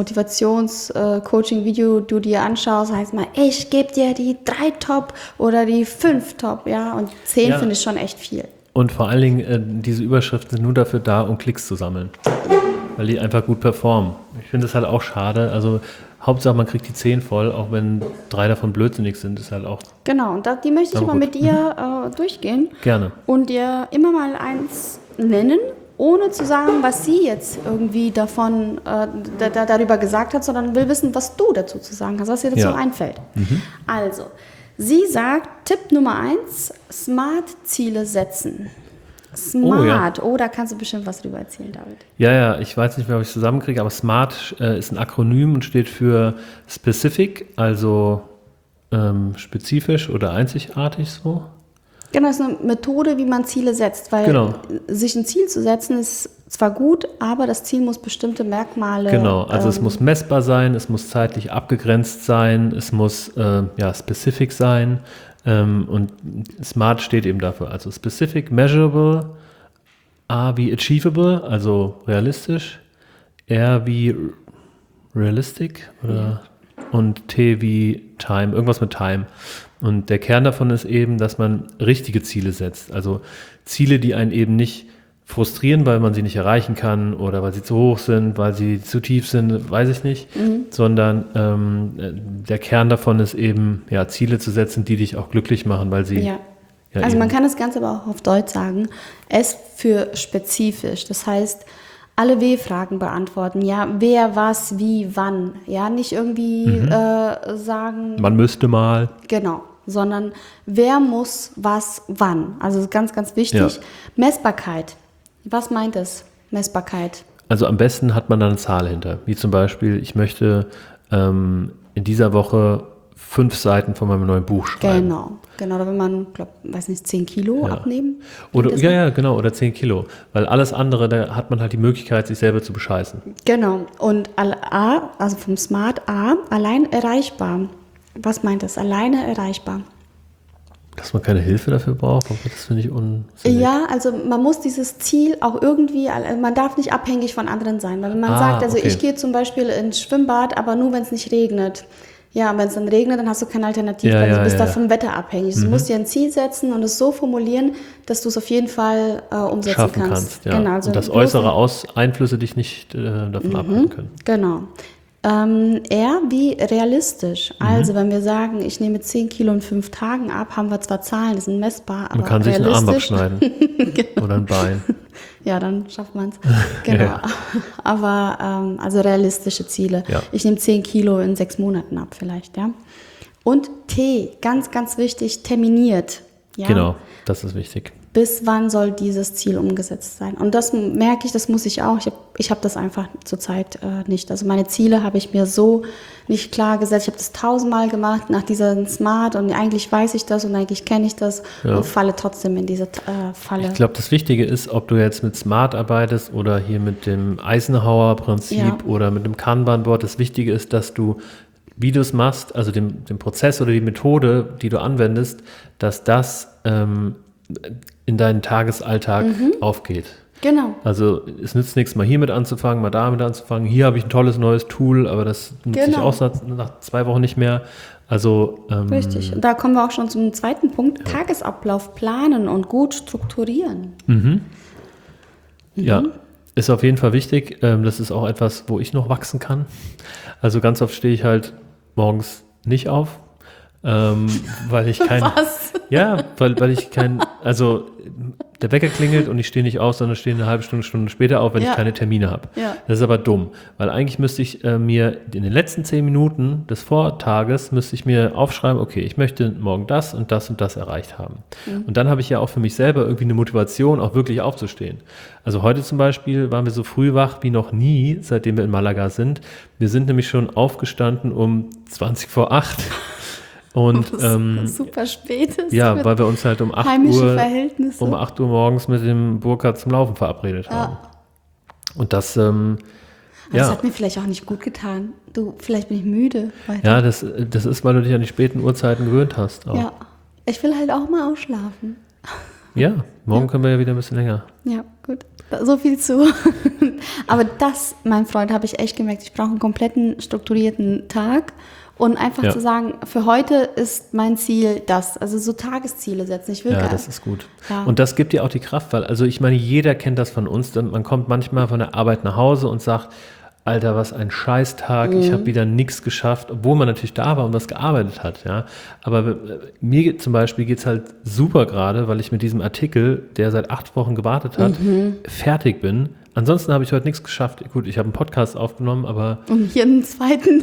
Motivations-Coaching-Video du dir anschaust, heißt mal, ich gebe dir die 3 Top oder die 5 Top, ja, und 10 finde ich schon echt viel. Und vor allen Dingen, diese Überschriften sind nur dafür da, um Klicks zu sammeln, weil die einfach gut performen. Ich finde das halt auch schade, also Hauptsache man kriegt die 10 voll, auch wenn 3 davon blödsinnig sind, ist halt auch... Genau, und die möchte ich mal mit dir durchgehen. Gerne. Und dir immer mal eins nennen, ohne zu sagen, was sie jetzt irgendwie davon darüber gesagt hat, sondern will wissen, was du dazu zu sagen hast, was dir dazu einfällt. Also, sie sagt, Tipp Nummer 1, Smart-Ziele setzen. Smart, da kannst du bestimmt was drüber erzählen, David. Ja, ich weiß nicht mehr, ob ich es zusammenkriege, aber SMART ist ein Akronym und steht für Specific, also spezifisch oder einzigartig so. Genau, das ist eine Methode, wie man Ziele setzt, weil sich ein Ziel zu setzen ist zwar gut, aber das Ziel muss bestimmte Merkmale... Genau, also es muss messbar sein, es muss zeitlich abgegrenzt sein, es muss specific sein und SMART steht eben dafür, also specific, measurable, A wie achievable, also realistisch, R wie realistic und T wie time, irgendwas mit time. Und der Kern davon ist eben, dass man richtige Ziele setzt. Also Ziele, die einen eben nicht frustrieren, weil man sie nicht erreichen kann oder weil sie zu hoch sind, weil sie zu tief sind, weiß ich nicht. Sondern der Kern davon ist eben, Ziele zu setzen, die dich auch glücklich machen, weil sie... also man kann das Ganze aber auch auf Deutsch sagen. S für spezifisch. Das heißt, alle W-Fragen beantworten. Ja, wer, was, wie, wann. Ja, nicht irgendwie sagen... Man müsste mal. Genau, sondern wer muss, was, wann. Also ganz, ganz wichtig. Ja. Messbarkeit. Was meint es, Messbarkeit? Also am besten hat man da eine Zahl hinter. Wie zum Beispiel, ich möchte in dieser Woche 5 Seiten von meinem neuen Buch schreiben. Genau, da will man, 10 Kilo abnehmen. Oder, genau, oder 10 Kilo. Weil alles andere, da hat man halt die Möglichkeit, sich selber zu bescheißen. Genau, und A, also vom Smart A, allein erreichbar. Was meint das, alleine erreichbar? Dass man keine Hilfe dafür braucht, das finde ich unsinnig. Ja, also man muss dieses Ziel auch irgendwie, man darf nicht abhängig von anderen sein. Weil wenn man sagt, also ich gehe zum Beispiel ins Schwimmbad, aber nur, wenn es nicht regnet. Ja, wenn es dann regnet, dann hast du keine Alternative, weil du bist da vom Wetter abhängig. Du musst dir ein Ziel setzen und es so formulieren, dass du es auf jeden Fall umsetzen kannst. Ja. Genau, also und dass äußere Einflüsse dich nicht davon abhalten können. Genau. R wie realistisch. Also wenn wir sagen, ich nehme 10 Kilo in 5 Tagen ab, haben wir zwar Zahlen, die sind messbar, aber man kann sich einen Arm abschneiden oder ein Bein. Ja, dann schafft man es. Genau. Aber also realistische Ziele. Ja. Ich nehme 10 Kilo in 6 Monaten ab vielleicht, ja. Und T, ganz, ganz wichtig, terminiert. Ja? Genau, das ist wichtig. Bis wann soll dieses Ziel umgesetzt sein? Und das merke ich, das muss ich auch. Ich habe das einfach zurzeit nicht. Also meine Ziele habe ich mir so nicht klar gesetzt. Ich habe das 1000-mal gemacht nach dieser Smart und eigentlich weiß ich das und eigentlich kenne ich das und falle trotzdem in diese Falle. Ich glaube, das Wichtige ist, ob du jetzt mit Smart arbeitest oder hier mit dem Eisenhower-Prinzip oder mit dem Kanban-Board. Das Wichtige ist, dass du, wie du es machst, also den Prozess oder die Methode, die du anwendest, dass das in deinen Tagesalltag aufgeht. Genau. Also es nützt nichts, mal hiermit anzufangen, mal damit anzufangen. Hier habe ich ein tolles neues Tool, aber das nutze ich auch nach 2 Wochen nicht mehr. Also richtig. Und da kommen wir auch schon zum zweiten Punkt. Tagesablauf planen und gut strukturieren. Ja, ist auf jeden Fall wichtig. Das ist auch etwas, wo ich noch wachsen kann. Also ganz oft stehe ich halt morgens nicht auf. Weil ich kein... Was? Ja, weil ich kein... Also der Wecker klingelt und ich stehe nicht auf, sondern stehe eine halbe Stunde später auf, wenn ich keine Termine habe. Ja. Das ist aber dumm, weil eigentlich müsste ich mir in den letzten 10 Minuten des Vortages müsste ich mir aufschreiben, okay, ich möchte morgen das und das und das erreicht haben. Und dann habe ich ja auch für mich selber irgendwie eine Motivation, auch wirklich aufzustehen. Also heute zum Beispiel waren wir so früh wach wie noch nie, seitdem wir in Malaga sind. Wir sind nämlich schon aufgestanden um 20 vor 8. Und super spät ist. Ja, weil wir uns halt um 8 Uhr morgens mit dem Burkhard zum Laufen verabredet haben. Und das, das hat mir vielleicht auch nicht gut getan. Vielleicht bin ich müde. Ja, das ist, weil du dich an die späten Uhrzeiten gewöhnt hast. Auch. Ja, ich will halt auch mal ausschlafen. Ja, morgen können wir ja wieder ein bisschen länger. Ja, Gut, so viel zu. Aber das, mein Freund, habe ich echt gemerkt. Ich brauche einen kompletten, strukturierten Tag. Und einfach zu sagen, für heute ist mein Ziel das. Also so Tagesziele setzen. Ich will Ja, gar das ist gut. Ja. Und das gibt dir auch die Kraft, weil, also ich meine, jeder kennt das von uns. Man kommt manchmal von der Arbeit nach Hause und sagt, Alter, was ein Scheißtag, ich habe wieder nichts geschafft, obwohl man natürlich da war und was gearbeitet hat, ja. Aber mir zum Beispiel geht es halt super gerade, weil ich mit diesem Artikel, der seit 8 Wochen gewartet hat, fertig bin. Ansonsten habe ich heute nichts geschafft. Gut, ich habe einen Podcast aufgenommen, aber... Und hier einen zweiten.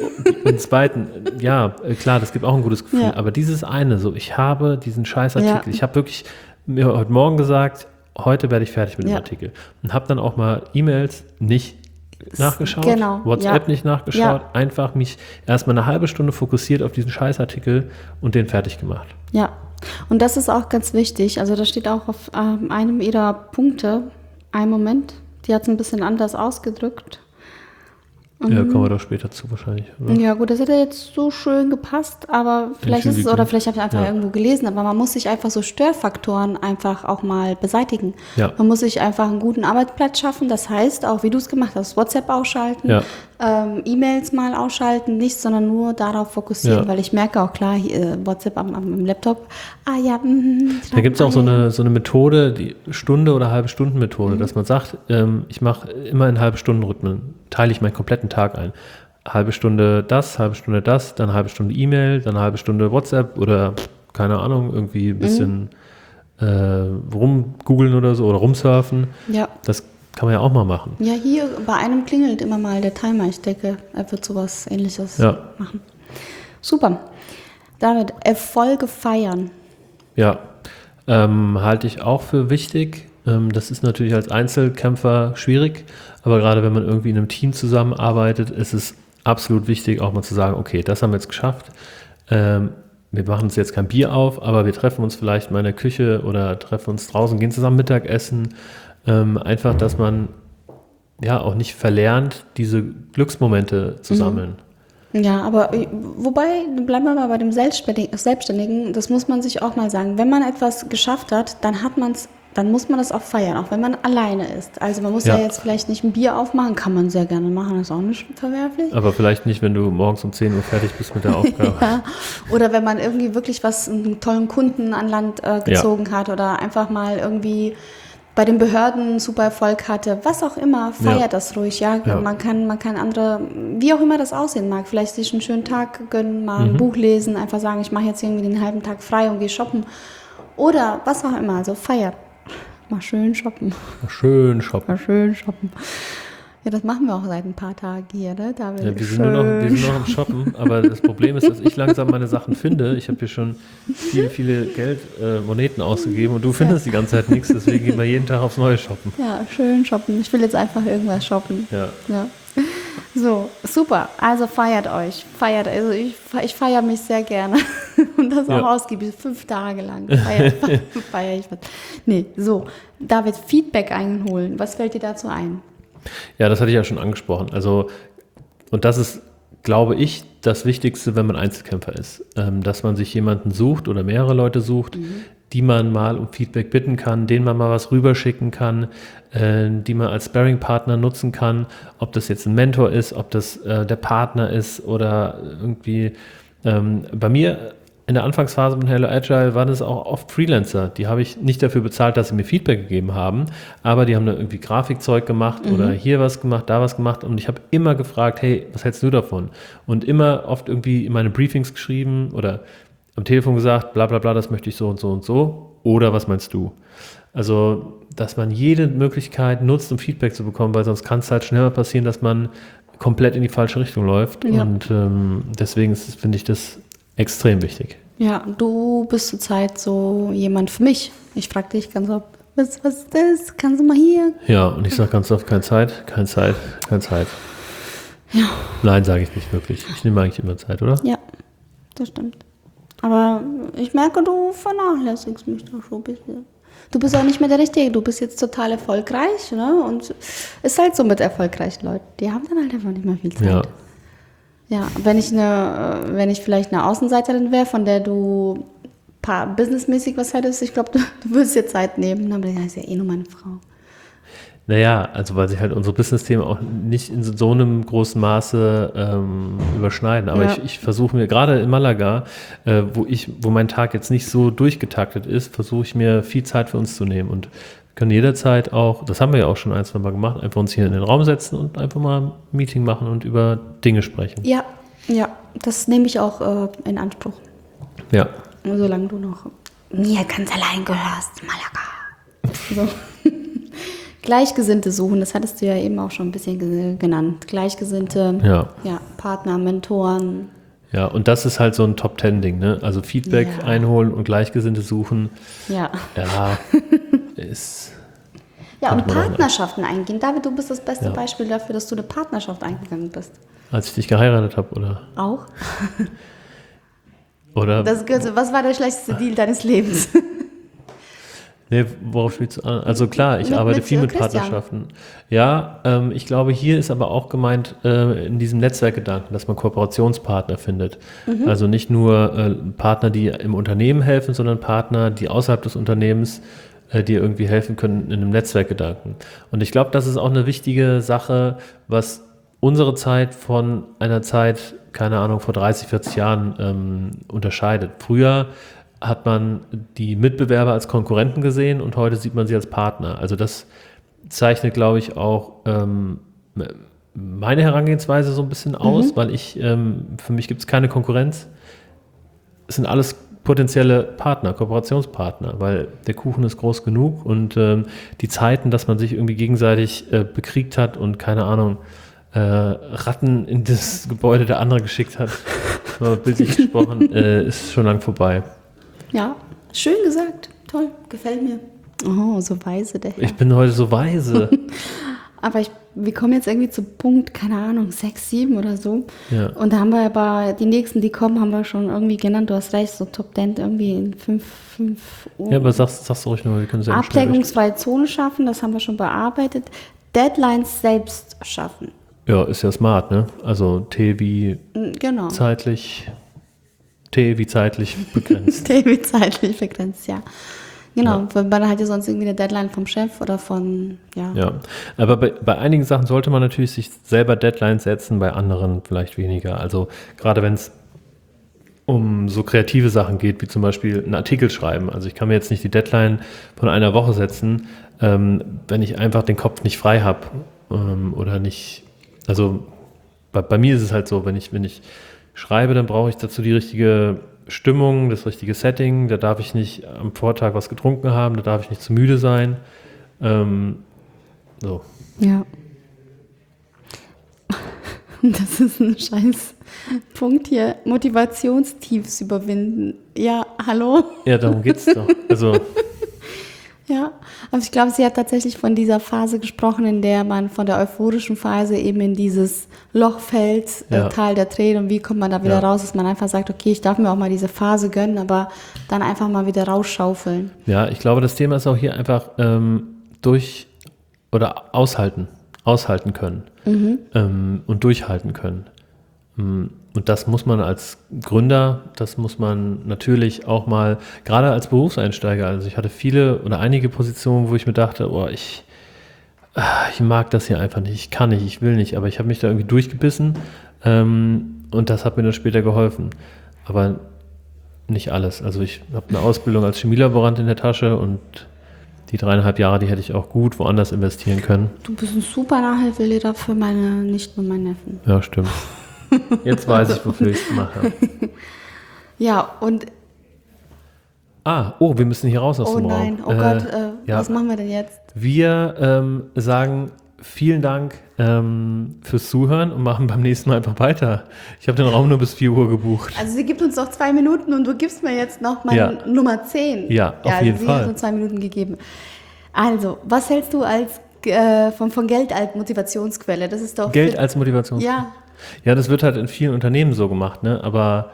Ja, klar, das gibt auch ein gutes Gefühl. Ja. Aber dieses eine, so, ich habe diesen Scheißartikel. Ich habe wirklich mir heute Morgen gesagt, heute werde ich fertig mit dem Artikel. Und habe dann auch mal E-Mails nicht nachgeschaut, WhatsApp nicht nachgeschaut, einfach mich erstmal eine halbe Stunde fokussiert auf diesen Scheißartikel und den fertig gemacht. Ja, und das ist auch ganz wichtig. Also da steht auch auf einem ihrer Punkte, einen Moment, die hat es ein bisschen anders ausgedrückt. Ja, kommen wir doch später zu wahrscheinlich. Oder? Ja gut, das hätte jetzt so schön gepasst, aber vielleicht ist es, oder vielleicht habe ich einfach irgendwo gelesen, aber man muss sich einfach so Störfaktoren einfach auch mal beseitigen. Ja. Man muss sich einfach einen guten Arbeitsplatz schaffen, das heißt auch, wie du es gemacht hast, WhatsApp ausschalten, E-Mails mal ausschalten, nicht, sondern nur darauf fokussieren, weil ich merke auch klar, WhatsApp am Laptop, da gibt es auch so eine Methode, die Stunde- oder Halbe-Stunden-Methode, dass man sagt, ich mache immer in Halbe-Stunden-Rhythmen, teile ich meinen kompletten Tag ein. Halbe Stunde das, dann halbe Stunde E-Mail, dann halbe Stunde WhatsApp oder keine Ahnung, irgendwie ein bisschen rumgoogeln oder so oder rumsurfen. Ja. Das kann man ja auch mal machen. Ja, hier bei einem klingelt immer mal der Timer. Ich denke, er wird sowas Ähnliches machen. Super. David, Erfolge feiern. Ja, halte ich auch für wichtig. Das ist natürlich als Einzelkämpfer schwierig, aber gerade wenn man irgendwie in einem Team zusammenarbeitet, ist es absolut wichtig, auch mal zu sagen, okay, das haben wir jetzt geschafft. Wir machen uns jetzt kein Bier auf, aber wir treffen uns vielleicht mal in der Küche oder treffen uns draußen, gehen zusammen Mittagessen. Einfach, dass man ja auch nicht verlernt, diese Glücksmomente zu sammeln. Ja, aber wobei, bleiben wir mal bei dem Selbstständigen, das muss man sich auch mal sagen. Wenn man etwas geschafft hat, dann muss man das auch feiern, auch wenn man alleine ist. Also man muss ja jetzt vielleicht nicht ein Bier aufmachen, kann man sehr gerne machen, das ist auch nicht verwerflich. Aber vielleicht nicht, wenn du morgens um 10 Uhr fertig bist mit der Aufgabe. Ja. Oder wenn man irgendwie wirklich einen tollen Kunden an Land gezogen hat oder einfach mal irgendwie bei den Behörden super Erfolg hatte, was auch immer, feiert das ruhig, ja. Man kann andere, wie auch immer das aussehen mag, vielleicht sich einen schönen Tag gönnen, mal ein Buch lesen, einfach sagen, ich mache jetzt irgendwie den halben Tag frei und gehe shoppen. Oder was auch immer, also feiert. Mal schön shoppen. Ja, das machen wir auch seit ein paar Tagen hier, ne? Da wir sind nur noch am Shoppen, aber das Problem ist, dass ich langsam meine Sachen finde. Ich habe hier schon viele Moneten ausgegeben und du findest die ganze Zeit nichts, deswegen gehen wir jeden Tag aufs Neue shoppen. Ja, schön shoppen. Ich will jetzt einfach irgendwas shoppen. Ja. So, super. Also feiert euch. Also ich feiere mich sehr gerne. Und das auch ausgiebig, 5 Tage lang. Feiere ich was. Nee, so. David, Feedback einholen. Was fällt dir dazu ein? Ja, das hatte ich ja schon angesprochen. Also, und das ist, glaube ich, das Wichtigste, wenn man Einzelkämpfer ist. Dass man sich jemanden sucht oder mehrere Leute sucht, die man mal um Feedback bitten kann, denen man mal was rüberschicken kann, die man als Sparring-Partner nutzen kann. Ob das jetzt ein Mentor ist, ob das der Partner ist oder irgendwie bei mir in der Anfangsphase von Hello Agile waren es auch oft Freelancer. Die habe ich nicht dafür bezahlt, dass sie mir Feedback gegeben haben, aber die haben da irgendwie Grafikzeug gemacht oder hier was gemacht, da was gemacht und ich habe immer gefragt, hey, was hältst du davon? Und immer oft irgendwie in meine Briefings geschrieben oder am Telefon gesagt, bla bla bla, das möchte ich so und so und so oder was meinst du? Also, dass man jede Möglichkeit nutzt, um Feedback zu bekommen, weil sonst kann es halt schneller passieren, dass man komplett in die falsche Richtung läuft und deswegen finde ich das extrem wichtig. Ja, du bist zurzeit so jemand für mich. Ich frage dich ganz oft, was ist das? Kannst du mal hier? Ja, und ich sage ganz oft, keine Zeit. Ja. Nein, sage ich nicht wirklich. Ich nehme eigentlich immer Zeit, oder? Ja, das stimmt. Aber ich merke, du vernachlässigst mich doch schon ein bisschen. Du bist auch nicht mehr der Richtige. Du bist jetzt total erfolgreich, ne? Und ist halt so mit erfolgreichen Leuten. Die haben dann halt einfach nicht mehr viel Zeit. Ja. Ja, wenn ich vielleicht eine Außenseiterin wäre, von der du businessmäßig was hättest, ich glaube, du würdest dir Zeit nehmen. Aber das ist ja eh nur meine Frau. Naja, also weil sich halt unsere Business-Themen auch nicht in so einem großen Maße überschneiden. Aber ich versuche mir, gerade in Malaga, wo mein Tag jetzt nicht so durchgetaktet ist, versuche ich mir viel Zeit für uns zu nehmen und können jederzeit auch, das haben wir ja auch schon ein, zwei Mal gemacht, einfach uns hier in den Raum setzen und einfach mal ein Meeting machen und über Dinge sprechen. Ja, das nehme ich auch in Anspruch. Ja. Solange du noch mir ganz allein gehörst, Malaga. So. Gleichgesinnte suchen, das hattest du ja eben auch schon ein bisschen genannt. Gleichgesinnte Partner, Mentoren. Ja, und das ist halt so ein Top-10-Ding, ne? Also Feedback einholen und Gleichgesinnte suchen. Ja. Ja, ist... Ja, und Partnerschaften eingehen. David, du bist das beste Beispiel dafür, dass du eine Partnerschaft eingegangen bist. Als ich dich geheiratet habe, oder? Auch? Oder? Was war der schlechteste Deal deines Lebens? Nee, worauf spielst du an? Also klar, ich arbeite viel mit Partnerschaften. Ja, ich glaube, hier ist aber auch gemeint in diesem Netzwerkgedanken, dass man Kooperationspartner findet. Also nicht nur Partner, die im Unternehmen helfen, sondern Partner, die außerhalb des Unternehmens dir irgendwie helfen können in einem Netzwerkgedanken. Und ich glaube, das ist auch eine wichtige Sache, was unsere Zeit von einer Zeit, keine Ahnung, vor 30, 40 Jahren unterscheidet. Früher hat man die Mitbewerber als Konkurrenten gesehen und heute sieht man sie als Partner. Also das zeichnet, glaube ich, auch meine Herangehensweise so ein bisschen aus, weil für mich gibt es keine Konkurrenz. Es sind alles potenzielle Partner, Kooperationspartner, weil der Kuchen ist groß genug und die Zeiten, dass man sich irgendwie gegenseitig bekriegt hat und keine Ahnung, Ratten in das Gebäude der andere geschickt hat, bildlich gesprochen, ist schon lang vorbei. Ja, schön gesagt. Toll, gefällt mir. Oh, so weise der Herr. Ich bin heute so weise. Aber wir kommen jetzt irgendwie zu Punkt, keine Ahnung, 6, 7 oder so. Ja. Und da haben wir aber, die nächsten, die kommen, haben wir schon irgendwie genannt. Du hast recht, so Top 10 irgendwie in 5 Uhr. Ja, aber sag's du ruhig nochmal, wir können es ja Ablenkungsfreie Zone schaffen, das haben wir schon bearbeitet. Deadlines selbst schaffen. Ja, ist ja smart, ne? Also T wie zeitlich begrenzt. T wie zeitlich begrenzt, ja. Genau, weil man hat ja sonst irgendwie eine Deadline vom Chef oder von, Ja, aber bei einigen Sachen sollte man natürlich sich selber Deadlines setzen, bei anderen vielleicht weniger. Also gerade wenn es um so kreative Sachen geht, wie zum Beispiel einen Artikel schreiben. Also ich kann mir jetzt nicht die Deadline von einer Woche setzen, wenn ich einfach den Kopf nicht frei habe oder nicht. Also bei mir ist es halt so, wenn ich schreibe, dann brauche ich dazu die richtige Stimmung, das richtige Setting. Da darf ich nicht am Vortag was getrunken haben, da darf ich nicht zu müde sein. So. Ja. Das ist ein scheiß Punkt hier. Motivationstiefs überwinden. Ja, hallo? Ja, darum geht's doch. Also. Ja, aber ich glaube, sie hat tatsächlich von dieser Phase gesprochen, in der man von der euphorischen Phase eben in dieses Loch fällt, Tal der Tränen, und wie kommt man da wieder raus, dass man einfach sagt, okay, ich darf mir auch mal diese Phase gönnen, aber dann einfach mal wieder rausschaufeln. Ja, ich glaube, das Thema ist auch hier einfach aushalten können und durchhalten können. Und das muss man als Gründer, das muss man natürlich auch mal, gerade als Berufseinsteiger, also ich hatte einige Positionen, wo ich mir dachte, ich mag das hier einfach nicht, ich kann nicht, ich will nicht, aber ich habe mich da irgendwie durchgebissen und das hat mir dann später geholfen. Aber nicht alles. Also ich habe eine Ausbildung als Chemielaborant in der Tasche und die 3,5 Jahre, die hätte ich auch gut woanders investieren können. Du bist ein super Nachhilfelehrer für meine Nichten und meinen Neffen. Ja, stimmt. Jetzt weiß ich, wofür ich es gemacht habe. Ja, und... wir müssen hier raus aus dem Raum. Oh nein, oh Gott, was machen wir denn jetzt? Wir sagen vielen Dank fürs Zuhören und machen beim nächsten Mal einfach weiter. Ich habe den Raum nur bis 4 Uhr gebucht. Also sie gibt uns noch 2 Minuten und du gibst mir jetzt noch meine Nummer 10. Ja, auf jeden Fall. Sie hat uns 2 Minuten gegeben. Also, was hältst du als von Geld als Motivationsquelle? Das ist doch Geld als Motivationsquelle? Ja. Ja, das wird halt in vielen Unternehmen so gemacht, ne? Aber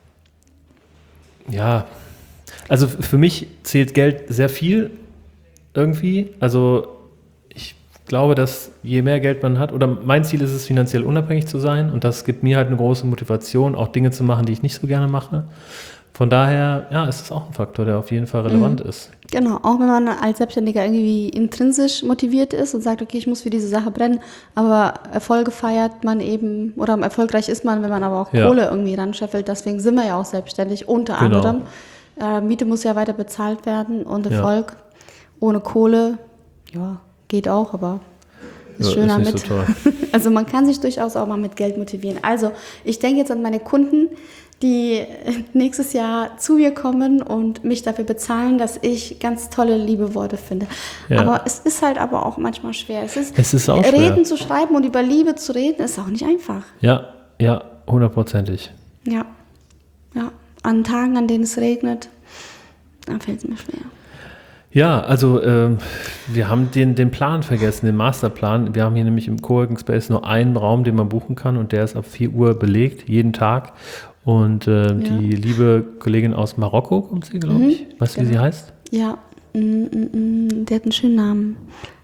ja, also für mich zählt Geld sehr viel irgendwie. Also ich glaube, dass je mehr Geld man hat, oder mein Ziel ist es, finanziell unabhängig zu sein, und das gibt mir halt eine große Motivation, auch Dinge zu machen, die ich nicht so gerne mache, Von daher, ja, ist es auch ein Faktor, der auf jeden Fall relevant ist. Genau, auch wenn man als Selbstständiger irgendwie intrinsisch motiviert ist und sagt, okay, ich muss für diese Sache brennen, aber Erfolge feiert man eben, oder erfolgreich ist man, wenn man aber auch Kohle irgendwie ranscheffelt. Deswegen sind wir ja auch selbstständig, unter anderem. Miete muss ja weiter bezahlt werden und Erfolg ohne Kohle, ja, geht auch, aber ist schöner ist nicht mit. so toll. Also man kann sich durchaus auch mal mit Geld motivieren. Also ich denke jetzt an meine Kunden, die nächstes Jahr zu mir kommen und mich dafür bezahlen, dass ich ganz tolle, liebe Worte finde. Ja. Aber es ist halt aber auch manchmal schwer. Es ist auch schwer. Reden zu schreiben und über Liebe zu reden, ist auch nicht einfach. Ja, 100%. Ja. An Tagen, an denen es regnet, dann fällt es mir schwer. Ja, also wir haben den Plan vergessen, den Masterplan. Wir haben hier nämlich im Coworking Space nur einen Raum, den man buchen kann und der ist ab 4 Uhr belegt, jeden Tag. Und die liebe Kollegin aus Marokko kommt sie, glaube ich. Weißt du, wie sie heißt? Ja, der hat einen schönen Namen.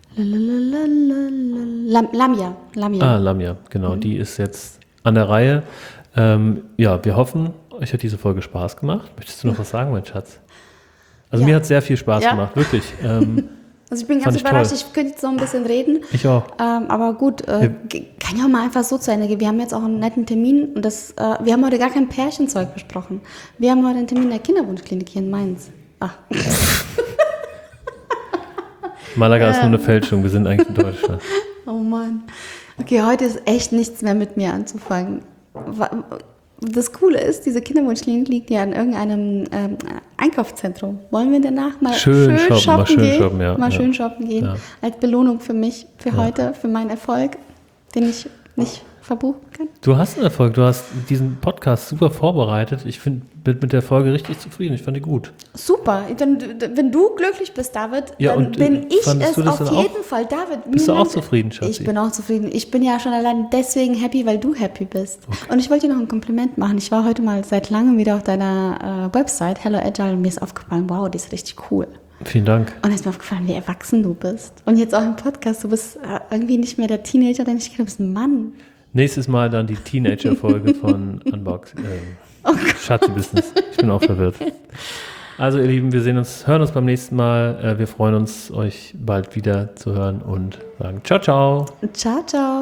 Lamia. Ah, Lamia, genau. Die ist jetzt an der Reihe. Ja, wir hoffen, euch hat diese Folge Spaß gemacht. Möchtest du noch was sagen, mein Schatz? Also mir hat es sehr viel Spaß gemacht, wirklich. Also ich bin ganz überrascht, ich könnte jetzt noch ein bisschen reden. Ich auch. Aber gut, kann ja auch mal einfach so zu Ende gehen. Wir haben jetzt auch einen netten Termin und wir haben heute gar kein Pärchenzeug besprochen. Wir haben heute einen Termin in der Kinderwunschklinik hier in Mainz. Malaga ist nur eine Fälschung, wir sind eigentlich in Deutschland. Oh Mann. Okay, heute ist echt nichts mehr mit mir anzufangen. Das Coole ist, diese Kinderwunschklinik liegt ja in irgendeinem Einkaufszentrum. Wollen wir danach mal schön shoppen gehen? Ja. Als Belohnung für mich, für heute, für meinen Erfolg, den ich nicht verbuchen kann. Du hast einen Erfolg, du hast diesen Podcast super vorbereitet. Ich bin mit der Folge richtig zufrieden, ich fand die gut. Super, wenn du glücklich bist, David, dann bin ich es auf jeden Fall. David, bist du auch zufrieden, Schatzi? Ich bin auch zufrieden. Ich bin ja schon allein deswegen happy, weil du happy bist. Okay. Und ich wollte dir noch ein Kompliment machen. Ich war heute mal seit langem wieder auf deiner Website, Hello Agile, und mir ist aufgefallen, wow, die ist richtig cool. Vielen Dank. Und es ist mir aufgefallen, wie erwachsen du bist. Und jetzt auch im Podcast, du bist irgendwie nicht mehr der Teenager, den ich kenne, du bist ein Mann. Nächstes Mal dann die Teenager-Folge von Unbox. Schatzi-Business. Ich bin auch verwirrt. Also ihr Lieben, wir hören uns beim nächsten Mal. Wir freuen uns, euch bald wieder zu hören und sagen ciao, ciao. Ciao, ciao.